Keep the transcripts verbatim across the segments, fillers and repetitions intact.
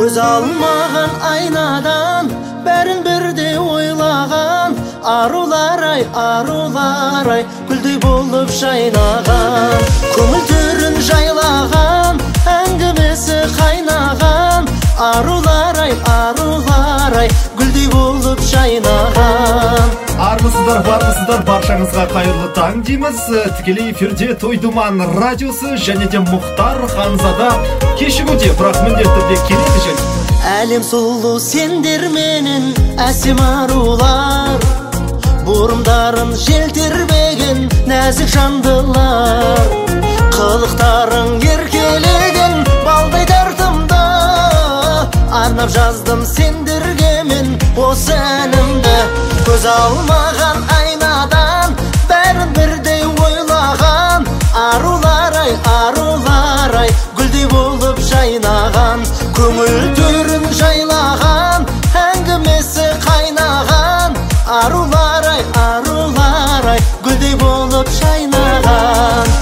көз алмаған айнадан бәрін бірдей ойлаған, арулар ай, арулар ай, гүлдей болып жайнаған, көңіл төрін жайлаған, әңгімесі қайнаған, арулар ай, арулар ай, гүлдей болып жайнаған. Армысыздар, бармысыздар, баршаңызға қайырлы таң дейміз. Тікелей эфирде Той Думан радиосы және де Мұхтар Ханзада кешігуде, бірақ міндетті түрде келеді және. Әлем сұлу сендер менен әсем арулар, бұрымдарын желтербеген нәзік жандылар, қылықтарың еркелеген балдай тартымды, арнап жаздым сендерге мен осы әнімді. Көз алмаған айнадан бәрін бірдей ойлаған, арулар ай, арулар ай, гүлдей болып жайнаған, көңіл төрін жайлаған, әңгімесі қайнаған, арулар ай, арулар ай, гүлдей болып жайнаған.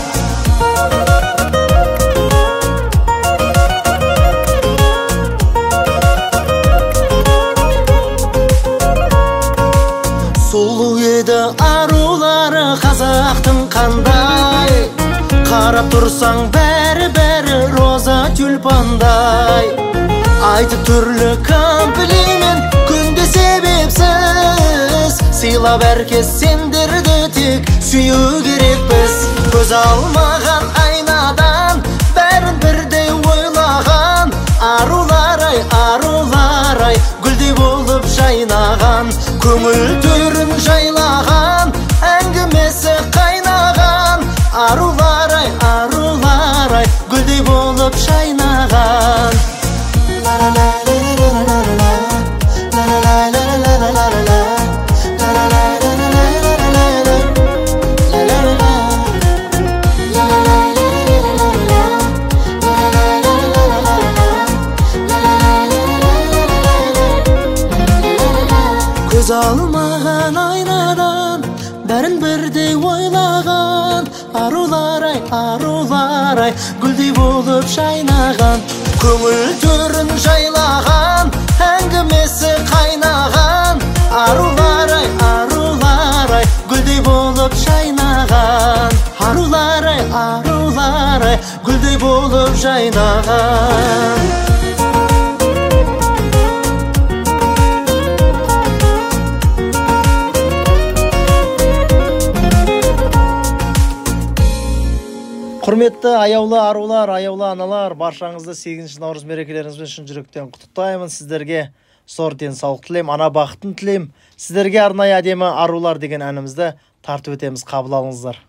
Сұлу еді арулары қазақтың қандай, қарап тұрсаң бәрі-бәрі роза тюльпандай, айтып түрлі комплимент күнде себепсіз, сыйлап әркез сендерді тек сүю керекпіз. Көз алмаған айнадан бәрін бірдей ойлаған, арулар ай, арулар ай, гүлдей болып жайнаған, көңіл төрін жайлаған, әңгімесі қайнаған, арулар ай, арулар ай, гүлдей болып жайнаған. Көз алмаған айнадан бәрін бірдей ойлаған, арулар ай, арулар ай, гүлдей болып жайнаған, көңіл төрін жайлаған, әңгімесі қайнаған, арулар ай, арулар ай, гүлдей болып жайнаған, арулар ай, арулар ай, гүлдей болып жайнаған. Құрметті аяулы арулар, аяулы аналар, баршаңызды сегізінші наурыз мерекелеріңізбен шын жүректен құттықтаймын. Сіздерге зор денсаулық тілеймін, ана бақытын тілеймін. Сіздерге арнайы әдемі арулар деген әнімізді тартып өтеміз, қабыл алыңыздар.